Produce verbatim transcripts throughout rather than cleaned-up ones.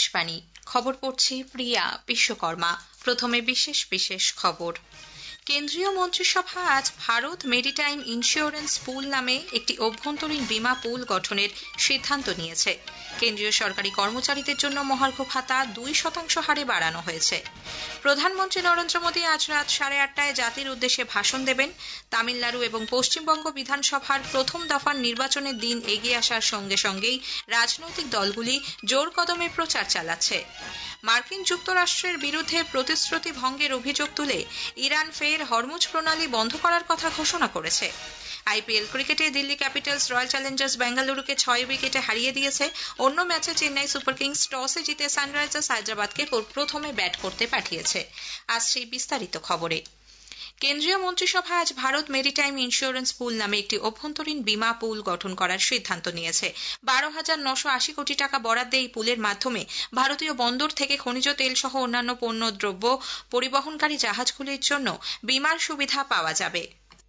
আকাশবাণী খবর পড়ছি প্রিয়া বিশ্বকর্মা। প্রথমে বিশেষ বিশেষ খবর। কেন্দ্রীয় মন্ত্রিসভা আজ ভারত মেরিটাইম ইন্স্যুরেন্স পুল নামে একটি অভ্যন্তরীণ বীমা পুল গঠনের সিদ্ধান্ত নিয়েছে। কেন্দ্রীয় সরকারি কর্মচারীদের জন্য মহার্ঘ ভাতা দুই শতাংশ হারে বাড়ানো হয়েছে। প্রধানমন্ত্রী নরেন্দ্র মোদী আজ রাত সাড়ে আটটায় জাতির উদ্দেশ্যে ভাষণ দেবেন। তামিলনাড়ু এবং পশ্চিমবঙ্গ বিধানসভার প্রথম দফার নির্বাচনের দিন এগিয়ে আসার সঙ্গে সঙ্গেই রাজনৈতিক দলগুলি জোর কদমে প্রচার চালাচ্ছে। মার্কিন যুক্তরাষ্ট্রের বিরুদ্ধে প্রতিশ্রুতি ভঙ্গের অভিযোগ তুলে ইরান ফের হরমুজ প্রণালী বন্ধ করার কথা ঘোষণা করেছে। আইপিএল ক্রিকেটে দিল্লি ক্যাপিটালস রয়্যাল চ্যালেঞ্জার্স বেঙ্গালুরুকে ছয় উইকেটে হারিয়ে দিয়েছে। অন্য ম্যাচে চেন্নাই সুপার কিংস টসে জিতে সানরাইজার্স হায়দ্রাবাদকে প্রথমে ব্যাট করতে পাঠিয়েছে। আজ সেই বিস্তারিত খবরে। কেন্দ্রীয় মন্ত্রিসভা আজ ভারত মেরিটাইম ইন্স্যুরেন্স পুল নামে একটি অভ্যন্তরীণ বীমা পুল গঠন করার সিদ্ধান্ত নিয়েছে। বারো হাজার নশো আশি কোটি টাকা বরাদ্দে এই পুলের মাধ্যমে ভারতীয় বন্দর থেকে খনিজ তেল সহ অন্যান্য পণ্য দ্রব্য পরিবহনকারী জাহাজগুলির জন্য বীমার সুবিধা পাওয়া যাবে।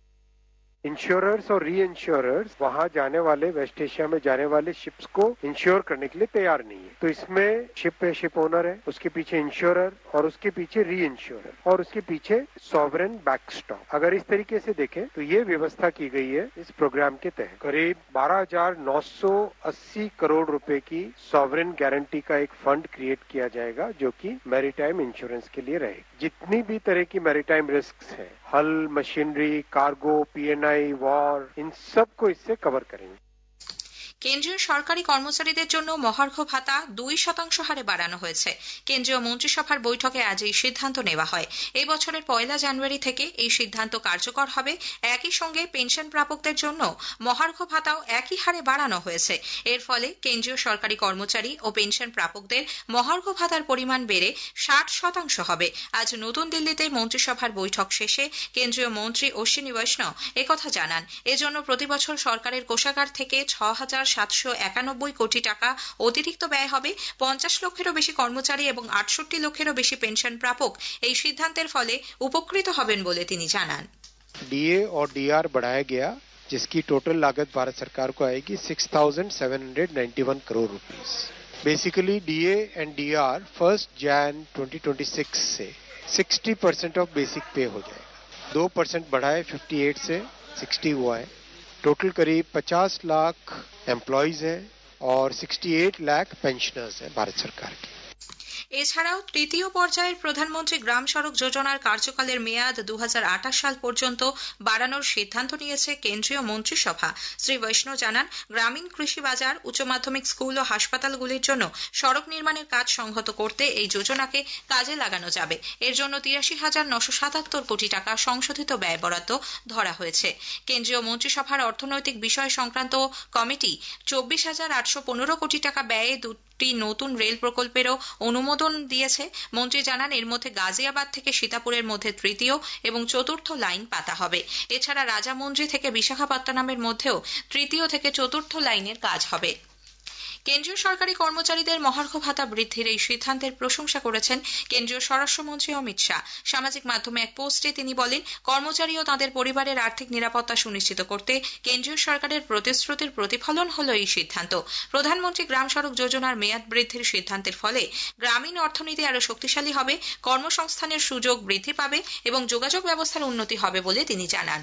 इंश्योरर्स और री इंश्योरर्स वहाँ जाने वाले वेस्ट एशिया में जाने वाले शिप्स को इंश्योर करने के लिए तैयार नहीं है। तो इसमें शिप पे शिप ओनर है, उसके पीछे इंश्योरर और उसके पीछे री इंश्योरर और उसके पीछे सॉवरेन बैकस्टॉप। अगर इस तरीके से देखें तो ये व्यवस्था की गई है इस प्रोग्राम के तहत। करीब बारह हजार नौ सौ अस्सी करोड़ रुपए की सॉवरेन गारंटी का एक फंड क्रिएट किया जाएगा जो कि मैरीटाइम इंश्योरेंस के लिए रहेगा। जितनी भी तरह की मैरीटाइम रिस्क है, hull, machinery, cargo, PNI, war, इन सब को इससे कवर करेंगे। কেন্দ্রীয় সরকারি কর্মচারীদের জন্য মহার্ঘ ভাতা দুই শতাংশ হারে বাড়ানো হয়েছে। কেন্দ্রীয় মন্ত্রিসভার বৈঠকে আজ এই সিদ্ধান্ত নেওয়া হয়। এই বছরের পয়লা জানুয়ারি থেকে এই সিদ্ধান্ত কার্যকর হবে। একই সঙ্গে পেনশন প্রাপকদের জন্য মহার্ঘ ভাতাও একই হারে বাড়ানো হয়েছে। এর ফলে কেন্দ্রীয় সরকারি কর্মচারী ও পেনশন প্রাপকদের মহার্ঘ ভাতার পরিমাণ বেড়ে ষাট শতাংশ হবে। আজ নতুন দিল্লিতে মন্ত্রিসভার বৈঠক শেষে কেন্দ্রীয় মন্ত্রী অশ্বিনী বৈষ্ণব একথা জানান। এজন্য প্রতিবছর সরকারের কোষাগার থেকে ছ হাজার সাতশো একানব্বই কোটি টাকা অতিরিক্ত ব্যয় হবে। পঞ্চাশ লক্ষেরও বেশি কর্মচারী এবং আটষট্টি লক্ষেরও বেশি পেনশন প্রাপক এই সিদ্ধান্তের ফলে উপকৃত হবেন বলে তিনি জানান। डीए और डीआर बढ़ाया गया जिसकी टोटल लागत भारत सरकार को आएगी six thousand seven hundred ninety one crore rupees. Basically DA and DR first Jan twenty twenty six से sixty percent of basic pay हो जाएगा। दो परसेंट बढ़ाए फिफ्टी एट से सिक्सटी हुआ है। टोटल करीब पचास लाख एम्प्लॉयज हैं और अड़सठ लाख पेंशनर्स हैं भारत सरकार के। এছাড়াও তৃতীয় পর্যায়ের প্রধানমন্ত্রী গ্রাম সড়ক যোজনার কার্যকালের মেয়াদ দু হাজার আঠাশ সাল পর্যন্ত বাড়ানোর সিদ্ধান্ত নিয়েছে কেন্দ্রীয় মন্ত্রিসভা। শ্রী বৈষ্ণব জানান, গ্রামীণ কৃষি বাজার, উচ্চ মাধ্যমিক স্কুল ও হাসপাতালগুলির জন্য সড়ক নির্মাণের কাজ সংহত করতে এই যোজনাকে কাজে লাগানো যাবে। এর জন্য তিরাশি হাজার নশো সাতাত্তর কোটি টাকা সংশোধিত ব্যয় বরাদ্দ ধরা হয়েছে। কেন্দ্রীয় মন্ত্রিসভার অর্থনৈতিক বিষয় সংক্রান্ত কমিটি চব্বিশ হাজার আটশো পনেরো কোটি টাকা ব্যয়ে দুটি নতুন রেল প্রকল্পেরও অনুমোদন দিয়েছে। মন্ত্রী জানান, এর মধ্যে গাজিয়াবাদ থেকে সীতাপুরের মধ্যে তৃতীয় এবং চতুর্থ লাইন পাতা হবে। এছাড়া রাজামন্দ্রি থেকে বিশাখাপত্তনমের মধ্যেও তৃতীয় থেকে চতুর্থ লাইনের কাজ হবে। কেন্দ্রীয় সরকারি কর্মচারীদের মহার্ঘ ভাতা বৃদ্ধির এই সিদ্ধান্তের প্রশংসা করেছেন কেন্দ্রীয় স্বরাষ্ট্রমন্ত্রী অমিত শাহ। সামাজিক মাধ্যমে এক পোস্টে তিনি বলেন, কর্মচারী ও তাঁদের পরিবারের আর্থিক নিরাপত্তা সুনিশ্চিত করতে কেন্দ্রীয় সরকারের প্রতিশ্রুতির প্রতিফলন হল এই সিদ্ধান্ত। প্রধানমন্ত্রী গ্রাম সড়ক যোজনার মেয়াদ বৃদ্ধির সিদ্ধান্তের ফলে গ্রামীণ অর্থনীতি আরও শক্তিশালী হবে, কর্মসংস্থানের সুযোগ বৃদ্ধি পাবে এবং যোগাযোগ ব্যবস্থার উন্নতি হবে বলে তিনি জানান।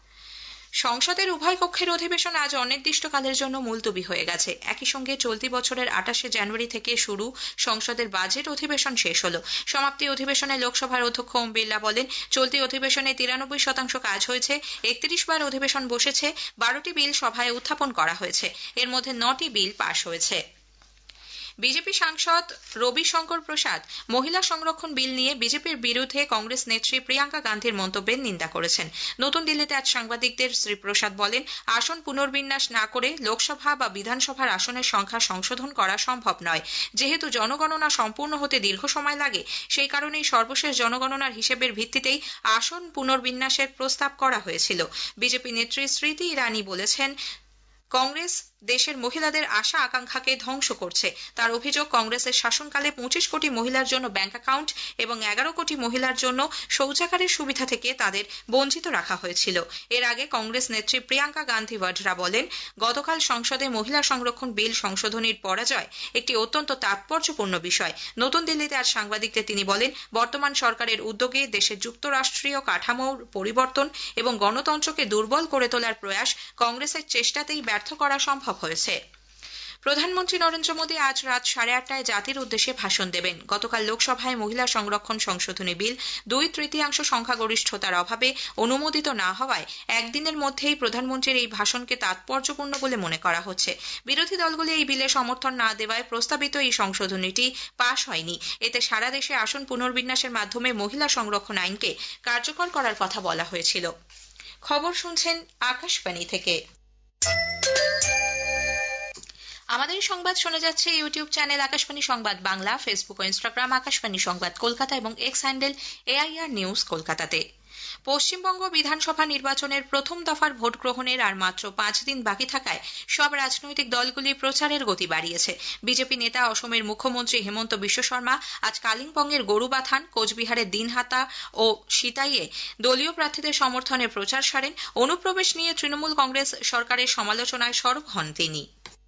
সংসদের উভয় কক্ষের অধিবেশন আজ অনির্দিষ্টকালের জন্য মুলতবি হয়ে গেছে। একই সঙ্গে চলতি বছরের আঠাশে জানুয়ারি থেকে শুরু সংসদের বাজেট অধিবেশন শেষ হল। সমাপ্তি অধিবেশনে লোকসভার অধ্যক্ষ ওম বিড়লা বলেন, চলতি অধিবেশনে তিরানব্বই শতাংশ কাজ হয়েছে। একত্রিশ বার অধিবেশন বসেছে। বারোটি বিল সভায় উত্থাপন করা হয়েছে। এর মধ্যে নটি বিল পাশ হয়েছে। বিজেপি সাংসদ রবি শঙ্কর প্রসাদ মহিলা সংরক্ষণ বিল নিয়ে বিজেপির বিরুদ্ধে কংগ্রেস নেত্রী প্রিয়াঙ্কা গান্ধীর মন্তব্যের নিন্দা করেছেন। নতুন দিল্লিতে আজ সাংবাদিকদের শ্রী প্রসাদ বলেন, আসন পুনর্বিন্যাস না করে লোকসভা বা বিধানসভার আসনের সংখ্যা সংশোধন করা সম্ভব নয়। যেহেতু জনগণনা সম্পূর্ণ হতে দীর্ঘ সময় লাগে, সেই কারণেই সর্বশেষ জনগণনার হিসেবের ভিত্তিতেই আসন পুনর্বিন্যাসের প্রস্তাব করা হয়েছিল। বিজেপি নেত্রী স্মৃতি ইরানি বলেছেন, কংগ্রেস দেশের মহিলাদের আশা আকাঙ্ক্ষাকে ধ্বংস করছে। তার অভিযোগ, কংগ্রেসের শাসনকালে পঁচিশ কোটি মহিলার জন্য ব্যাংক অ্যাকাউন্ট এবং এগারো কোটি মহিলার জন্য শৌচাগারের সুবিধা থেকে তাদের বঞ্চিত রাখা হয়েছিল। এর আগে কংগ্রেস নেত্রী প্রিয়াঙ্কা গান্ধী ভাডরা বলেন, গতকাল সংসদে মহিলা সংরক্ষণ বিল সংশোধনীর পরাজয় একটি অত্যন্ত তাৎপর্যপূর্ণ বিষয়। নতুন দিল্লিতে আজ সাংবাদিকদের তিনি বলেন, বর্তমান সরকারের উদ্যোগে দেশের যুক্তরাষ্ট্রীয় কাঠামোর পরিবর্তন এবং গণতন্ত্রকে দুর্বল করে তোলার প্রয়াস কংগ্রেসের চেষ্টাতেই ব্যর্থ করা সম্ভব হয়েছে। প্রধানমন্ত্রী নরেন্দ্র মোদী আজ রাত সাড়ে আটটায় জাতির উদ্দেশ্যে ভাষণ দেবেন। গতকাল লোকসভায় মহিলা সংরক্ষণ সংশোধনী বিল দুই তৃতীয়াংশ সংখ্যাগরিষ্ঠতার অভাবে অনুমোদিত না হওয়ায় একদিনের মধ্যেই প্রধানমন্ত্রীর এই ভাষণকে তাৎপর্যপূর্ণ বলে মনে করা হচ্ছে। বিরোধী দলগুলি এই বিলে সমর্থন না দেওয়ায় প্রস্তাবিত এই সংশোধনীটি পাশ হয়নি। এতে সারা দেশে আসন পুনর্বিন্যাসের মাধ্যমে মহিলা সংরক্ষণ আইনকে কার্যকর করার কথা বলা হয়েছিল। খবর শুনছেন আকাশবাণী থেকে। আমাদের সংবাদ শোনা যাচ্ছে YouTube channel Akashvani Sangbad Bangla, Facebook ও ইনস্টাগ্রাম আকাশবাণী সংবাদ কলকাতা এবং এক্স হ্যান্ডেল এআইআর নিউজ কলকাতাতে। পশ্চিমবঙ্গ বিধানসভা নির্বাচনের প্রথম দফার ভোট গ্রহণের আর মাত্র পাঁচ দিন বাকি থাকায় সব রাজনৈতিক দলগুলি প্রচারের গতি বাড়িয়েছে। বিজেপি নেতা অসমের মুখ্যমন্ত্রী হেমন্ত বিশ্ব শর্মা আজ কালিম্পংয়ের গরুবাথান, কোচবিহারের দিনহাটা ও সিতাইয়ে দলীয় প্রার্থীদের সমর্থনে প্রচার সারেন। অনুপ্রবেশ নিয়ে তৃণমূল কংগ্রেস সরকারের সমালোচনায় সরব হন তিনি।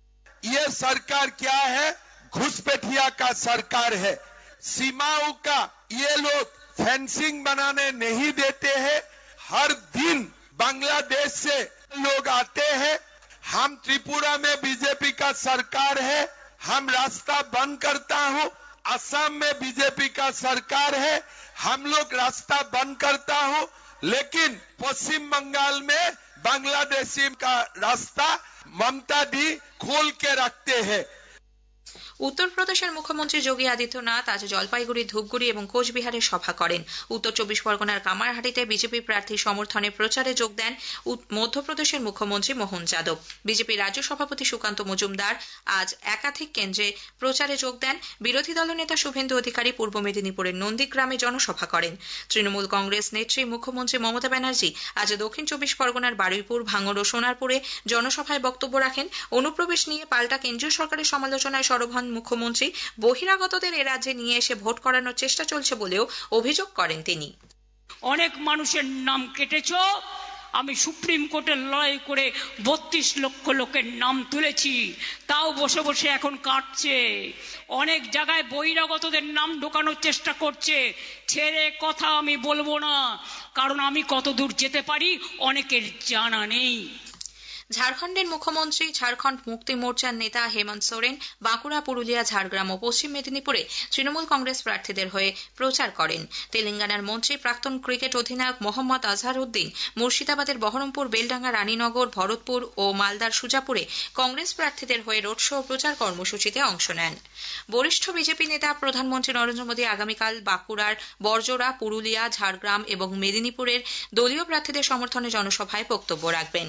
ये सरकार क्या है? घुसपैठिया का सरकार है। सीमाओं का ये लोग फेंसिंग बनाने नहीं देते हैं। हर दिन बांग्लादेश से लोग आते हैं। हम त्रिपुरा में बीजेपी का सरकार है, हम रास्ता बंद करता हूं। असम में बीजेपी का सरकार है, हम लोग रास्ता बंद करता हूं। लेकिन पश्चिम बंगाल में बांग्लादेशी का रास्ता ममता दी खोल के रखते हैं। উত্তরপ্রদেশের মুখ্যমন্ত্রী যোগী আদিত্যনাথ আজ জলপাইগুড়ি, ধূপগুড়ি এবং কোচবিহারে সভা করেন। উত্তর চব্বিশ পরগনার কামারহাটিতে বিজেপি প্রার্থী সমর্থনে প্রচারে যোগ দেন মধ্যপ্রদেশের মুখ্যমন্ত্রী মোহন যাদব। বিজেপি রাজ্য সভাপতি সুকান্ত মজুমদার আজ একাধিক কেন্দ্রে প্রচারে যোগ দেন। বিরোধী দলনেতা শুভেন্দু অধিকারী পূর্ব মেদিনীপুরের নন্দীগ্রামে জনসভা করেন। তৃণমূল কংগ্রেস নেত্রী মুখ্যমন্ত্রী মমতা ব্যানার্জি আজ দক্ষিণ চব্বিশ পরগনার বারুইপুর, ভাঙড় ও সোনারপুরে জনসভায় বক্তব্য রাখেন। অনুপ্রবেশ নিয়ে পাল্টা কেন্দ্রীয় সরকারের সমালোচনায় সরব হন মুখ্যমন্ত্রী। বহিরাগতদের এ রাজ্যে নিয়ে এসে ভোট করানোর চেষ্টা চলছে বলেও অভিযোগ করেন তিনি। অনেক মানুষের নাম কেটেছ, আমি সুপ্রিম কোর্টে লড়াই করে বত্রিশ লক্ষ লোকের নাম তুলেছি, তাও বসে বসে এখন কাটছে। অনেক জায়গায় বহিরাগতদের নাম ঢোকানোর চেষ্টা করছে। ছেড়ে কথা আমি বলবো না, কারণ আমি কত দূর যেতে পারি অনেকের জানা নেই। ঝাড়খণ্ডের মুখ্যমন্ত্রী, ঝাড়খণ্ড মুক্তি মোর্চার নেতা হেমন্ত সোরেন বাঁকুড়া, পুরুলিয়া, ঝাড়গ্রাম ও পশ্চিম মেদিনীপুরে তৃণমূল কংগ্রেস প্রার্থীদের হয়ে প্রচার করেন। তেলেঙ্গানার মন্ত্রী, প্রাক্তন ক্রিকেট অধিনায়ক মোহাম্মদ আজহারউদ্দিন মুর্শিদাবাদের বহরমপুর, বেলডাঙ্গা, রানীনগর, ভরতপুর ও মালদার সুজাপুরে কংগ্রেস প্রার্থীদের হয়ে রোড শো ও প্রচার কর্মসূচিতে অংশ নেন। বরিষ্ঠ বিজেপি নেতা প্রধানমন্ত্রী নরেন্দ্র মোদী আগামীকাল বাঁকুড়ার বরজোড়া, পুরুলিয়া, ঝাড়গ্রাম এবং মেদিনীপুরের দলীয় প্রার্থীদের সমর্থনে জনসভায় বক্তব্য রাখবেন।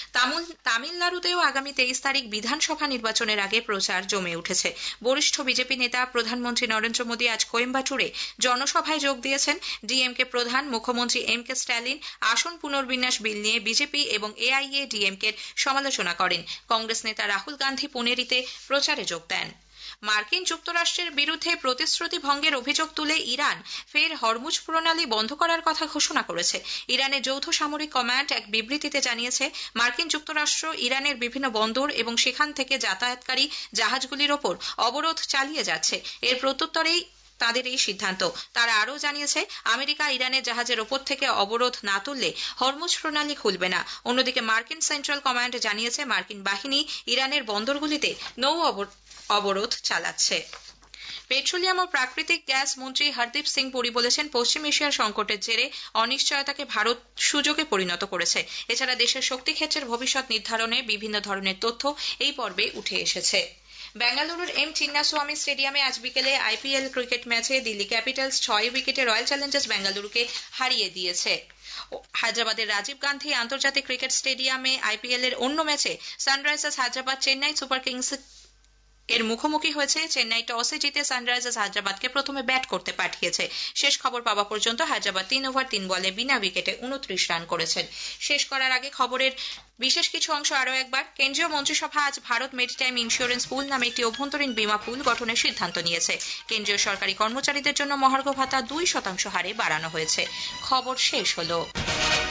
তামিলনাড়ুতেও আগামী তেইশ তারিখ বিধানসভা নির্বাচনের আগে প্রচার জমে উঠেছে। বরিষ্ঠ বিজেপি নেতা প্রধানমন্ত্রী নরেন্দ্র মোদী আজ কোয়েম্বাটুরে জনসভায় যোগ দিয়েছেন। ডিএমকে প্রধান মুখ্যমন্ত্রী এম কে স্ট্যালিন আসন পুনর্বিন্যাস বিল নিয়ে বিজেপি এবং এআইএ ডিএমকের সমালোচনা করেন। কংগ্রেস নেতা রাহুল গান্ধী পুনেরিতে প্রচারে যোগ দেন। মার্কিন যুক্তরাষ্ট্রের বিরুদ্ধে প্রতিশ্রুতি ভঙ্গের অভিযোগ তুলে ইরান ফের হরমুজ প্রণালী বন্ধ করার কথা ঘোষণা করেছে। ইরানের যৌথ সামরিক কমান্ড এক বিবৃতিতে জানিয়েছে, মার্কিন যুক্তরাষ্ট্র ইরানের বিভিন্ন বন্দর এবং সেখান থেকে যাতায়াতকারী জাহাজগুলির ওপর অবরোধ চালিয়ে যাচ্ছে। এর প্রত্যুত্তরেই তাদের এই সিদ্ধান্ত। তারা আরও জানিয়েছে, আমেরিকা ইরানের জাহাজের ওপর থেকে অবরোধ না তুললে হরমুজ প্রণালী খুলবে না। অন্যদিকে মার্কিন সেন্ট্রাল কমান্ড জানিয়েছে, মার্কিন বাহিনী ইরানের বন্দরগুলিতে নৌ অবরোধ চালাচ্ছে। পেট্রোলিয়াম ও প্রাকৃতিক গ্যাস মন্ত্রী হরদীপ সিং পুরী বলেছেন, পশ্চিম এশিয়ার সংকটের জেরে অনিশ্চয়তাকে ভারত সুযোগে পরিণত করেছে। এছাড়া দেশের শক্তি ক্ষেত্রের ভবিষ্যৎ নির্ধারণে বিভিন্ন ধরনের তথ্য এই পর্বে উঠে এসেছে। বেঙ্গালুরুর এম চিন্নাস্বামী স্টেডিয়ামে আজ বিকেলে আইপিএল ক্রিকেট ম্যাচে দিল্লি ক্যাপিটালস ছয় উইকেটে রয়্যাল চ্যালেঞ্জার্স বেঙ্গালুরুকে হারিয়ে দিয়েছে। হায়দ্রাবাদের রাজীব গান্ধী আন্তর্জাতিক ক্রিকেট স্টেডিয়ামে আইপিএল এর অন্য ম্যাচে Sunrisers Hyderabad Chennai super kings এর মুখোমুখি হয়েছে। চেন্নাই টসে জিতে সানরাইজার্স হায়দ্রাবাদকে প্রথমে ব্যাট করতে পাঠিয়েছে। শেষ খবর পাওয়া পর্যন্ত হায়দ্রাবাদ তিন ওভার তিন বলে বিনা উইকেটে উনত্রিশ রান করেছেন। শেষ করার আগে খবরের বিশেষ কিছু অংশ আরও একবার। কেন্দ্রীয় মন্ত্রিসভা আজ ভারত মেরিটাইম ইন্স্যুরেন্স পুল নামে একটি অভ্যন্তরীণ বীমা পুল গঠনের সিদ্ধান্ত নিয়েছে। কেন্দ্রীয় সরকারি কর্মচারীদের জন্য মহার্ঘ ভাতা দুই শতাংশ হারে বাড়ানো হয়েছে। খবর শেষ হলো।